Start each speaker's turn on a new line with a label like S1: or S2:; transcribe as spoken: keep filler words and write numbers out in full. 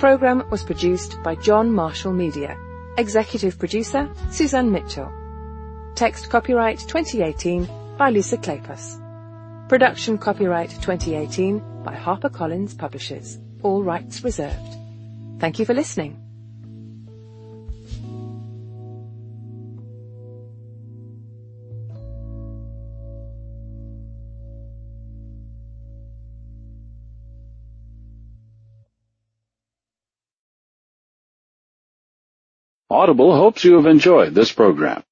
S1: programme was produced by John Marshall Media. Executive producer, Suzanne Mitchell. Text copyright twenty eighteen by Lisa Kleypas. Production copyright twenty eighteen by HarperCollins Publishers. All rights reserved. Thank you for listening.
S2: Audible hopes you have enjoyed this program.